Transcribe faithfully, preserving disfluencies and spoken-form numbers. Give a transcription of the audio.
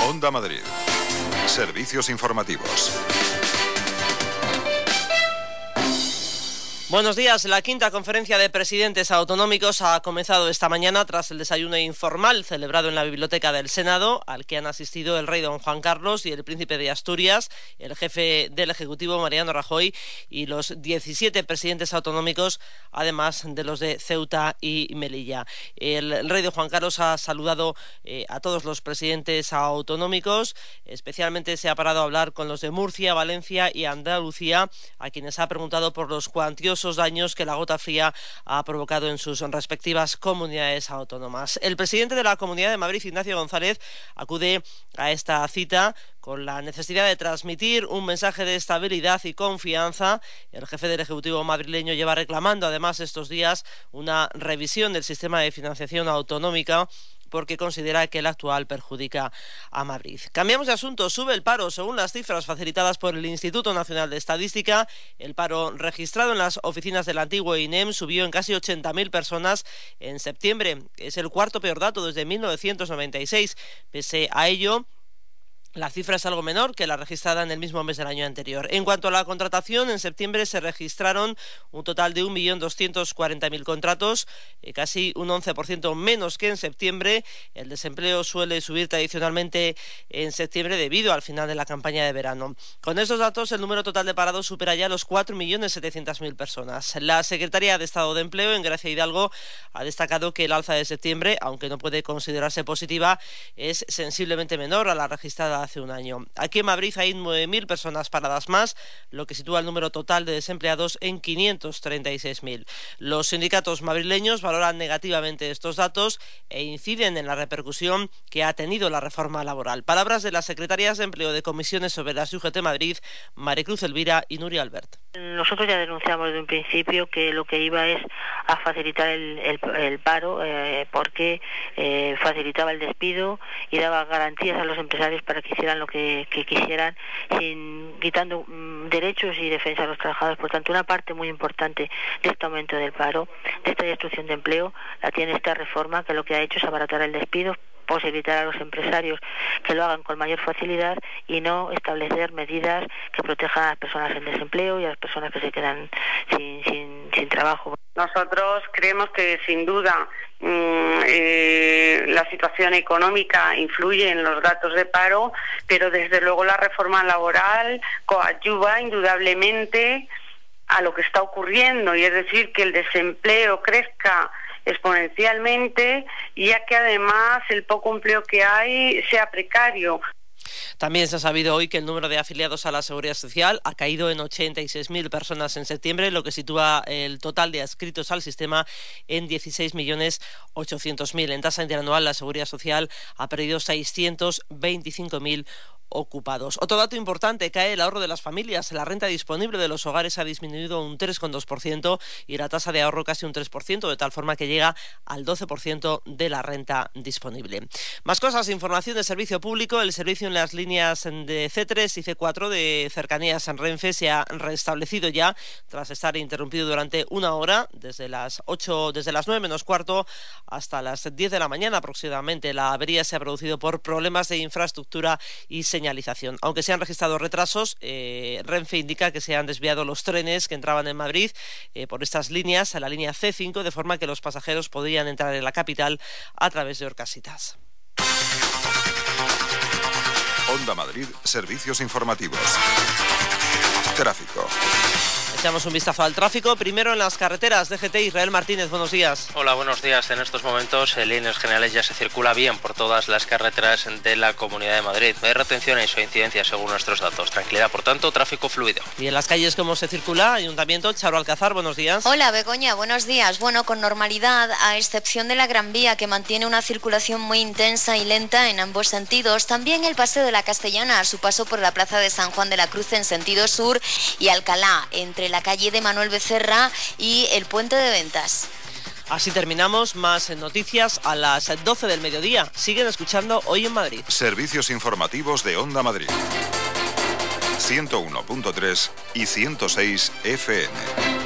Onda Madrid. Servicios informativos. Buenos días. La quinta conferencia de presidentes autonómicos ha comenzado esta mañana tras el desayuno informal celebrado en la Biblioteca del Senado, al que han asistido el rey don Juan Carlos y el príncipe de Asturias, el jefe del Ejecutivo Mariano Rajoy y los diecisiete presidentes autonómicos, además de los de Ceuta y Melilla. El, el rey don Juan Carlos ha saludado eh, a todos los presidentes autonómicos, especialmente se ha parado a hablar con los de Murcia, Valencia y Andalucía, a quienes ha preguntado por los cuantiosos daños que la gota fría ha provocado en sus respectivas comunidades autónomas. El presidente de la Comunidad de Madrid, Ignacio González, acude a esta cita con la necesidad de transmitir un mensaje de estabilidad y confianza. El jefe del Ejecutivo madrileño lleva reclamando además estos días una revisión del sistema de financiación autonómica, porque considera que el actual perjudica a Madrid. Cambiamos de asunto. Sube el paro. Según las cifras facilitadas por el Instituto Nacional de Estadística, el paro registrado en las oficinas del antiguo I N E M subió en casi ochenta mil personas en septiembre. Es el cuarto peor dato desde mil novecientos noventa y seis. Pese a ello, la cifra es algo menor que la registrada en el mismo mes del año anterior. En cuanto a la contratación, en septiembre se registraron un total de un millón doscientos cuarenta mil contratos, eh, casi un once por ciento menos que en septiembre. El desempleo suele subir tradicionalmente en septiembre debido al final de la campaña de verano. Con estos datos, el número total de parados supera ya los cuatro millones setecientos mil personas. La secretaria de Estado de Empleo, Engracia Hidalgo, ha destacado que el alza de septiembre, aunque no puede considerarse positiva, es sensiblemente menor a la registrada hace un año. Aquí en Madrid hay nueve mil personas paradas más, lo que sitúa el número total de desempleados en quinientos treinta y seis mil. Los sindicatos madrileños valoran negativamente estos datos e inciden en la repercusión que ha tenido la reforma laboral. Palabras de las secretarias de Empleo de Comisiones sobre la U G T Madrid, Maricruz Elvira y Nuria Albert. Nosotros ya denunciamos desde un principio que lo que iba es a facilitar el, el, el paro eh, porque eh, facilitaba el despido y daba garantías a los empresarios para que hicieran lo que, que quisieran, sin quitando mm, derechos y defensa a los trabajadores. Por tanto, una parte muy importante de este aumento del paro, de esta destrucción de empleo, la tiene esta reforma, que lo que ha hecho es abaratar el despido, posibilitar a los empresarios que lo hagan con mayor facilidad y no establecer medidas que protejan a las personas en desempleo y a las personas que se quedan sin, sin, sin trabajo. Nosotros creemos que sin duda mmm, eh, la situación económica influye en los datos de paro, pero desde luego la reforma laboral coadyuva indudablemente a lo que está ocurriendo, y es decir, que el desempleo crezca exponencialmente, ya que además el poco empleo que hay sea precario. También se ha sabido hoy que el número de afiliados a la Seguridad Social ha caído en ochenta y seis mil personas en septiembre, lo que sitúa el total de adscritos al sistema en dieciséis millones ochocientos mil. En tasa interanual, la Seguridad Social ha perdido seiscientos veinticinco mil ocupados. Otro dato importante: cae el ahorro de las familias. La renta disponible de los hogares ha disminuido un tres coma dos por ciento y la tasa de ahorro casi un tres por ciento, de tal forma que llega al doce por ciento de la renta disponible. Más cosas, información de servicio público. El servicio en las líneas de C tres y C cuatro de cercanías en Renfe se ha restablecido ya tras estar interrumpido durante una hora, desde las ocho, desde las nueve menos cuarto hasta las diez de la mañana aproximadamente. La avería se ha producido por problemas de infraestructura y señalización. Aunque se han registrado retrasos, eh, Renfe indica que se han desviado los trenes que entraban en Madrid eh, por estas líneas a la línea C cinco, de forma que los pasajeros podrían entrar en la capital a través de Orcasitas. Onda Madrid, servicios informativos. Tráfico. Echamos un vistazo al tráfico. Primero en las carreteras. D G T, Israel Martínez, buenos días. Hola, buenos días. En estos momentos, en líneas generales, ya se circula bien por todas las carreteras de la Comunidad de Madrid. No hay retenciones o incidencias según nuestros datos. Tranquilidad, por tanto, tráfico fluido. Y en las calles, ¿cómo se circula? Ayuntamiento, Charo Alcázar, buenos días. Hola, Begoña, buenos días. Bueno, con normalidad, a excepción de la Gran Vía, que mantiene una circulación muy intensa y lenta en ambos sentidos. También el Paseo de la Castellana, a su paso por la Plaza de San Juan de la Cruz en sentido sur, y Alcalá, entre la calle de Manuel Becerra y el Puente de Ventas. Así terminamos. Más noticias a las doce del mediodía. Siguen escuchando Hoy en Madrid. Servicios informativos de Onda Madrid. ciento uno punto tres y ciento seis F M.